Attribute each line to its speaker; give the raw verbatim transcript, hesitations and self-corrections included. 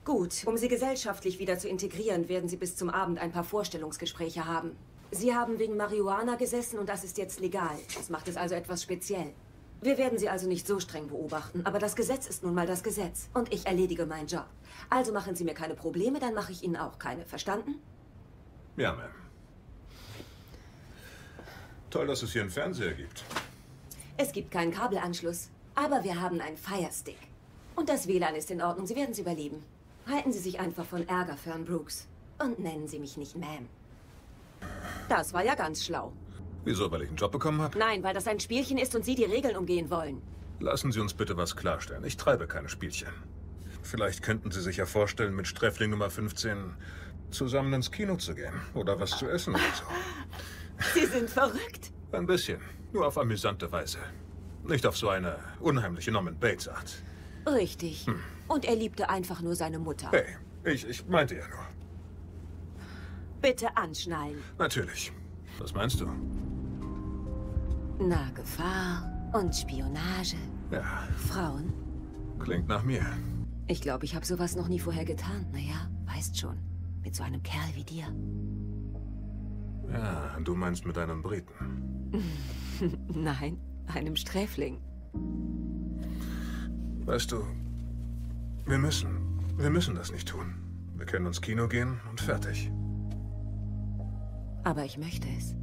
Speaker 1: Gut, um Sie gesellschaftlich wieder zu integrieren, werden Sie bis zum Abend ein paar Vorstellungsgespräche haben. Sie haben wegen Marihuana gesessen und das ist jetzt legal. Das macht es also etwas speziell. Wir werden Sie also nicht so streng beobachten, aber das Gesetz ist nun mal das Gesetz. Und ich erledige meinen Job. Also machen Sie mir keine Probleme, dann mache ich Ihnen auch keine. Verstanden?
Speaker 2: Ja, Ma'am. Toll, dass es hier einen Fernseher gibt.
Speaker 1: Es gibt keinen Kabelanschluss, aber wir haben einen Firestick. Und das W L A N ist in Ordnung, Sie werden es überleben. Halten Sie sich einfach von Ärger fern, Brooks. Und nennen Sie mich nicht Ma'am. Das war ja ganz schlau.
Speaker 2: Wieso, weil ich einen Job bekommen habe?
Speaker 1: Nein, weil das ein Spielchen ist und Sie die Regeln umgehen wollen.
Speaker 2: Lassen Sie uns bitte was klarstellen. Ich treibe keine Spielchen. Vielleicht könnten Sie sich ja vorstellen, mit Sträfling Nummer fünfzehn zusammen ins Kino zu gehen. Oder was zu essen oder so.
Speaker 1: Sie sind verrückt.
Speaker 2: Ein bisschen. Nur auf amüsante Weise. Nicht auf so eine unheimliche Norman Bates-Art.
Speaker 1: Richtig. Hm. Und er liebte einfach nur seine Mutter.
Speaker 2: Hey, ich, ich meinte ja nur.
Speaker 1: Bitte anschnallen.
Speaker 2: Natürlich. Was meinst du?
Speaker 1: Na, Gefahr und Spionage.
Speaker 2: Ja.
Speaker 1: Frauen.
Speaker 2: Klingt nach mir.
Speaker 1: Ich glaube, ich habe sowas noch nie vorher getan. Naja, weißt schon. Mit so einem Kerl wie dir.
Speaker 2: Ja, du meinst mit einem Briten.
Speaker 1: Nein, einem Sträfling.
Speaker 2: Weißt du, wir müssen, wir müssen das nicht tun. Wir können ins Kino gehen und fertig.
Speaker 1: Aber ich möchte es.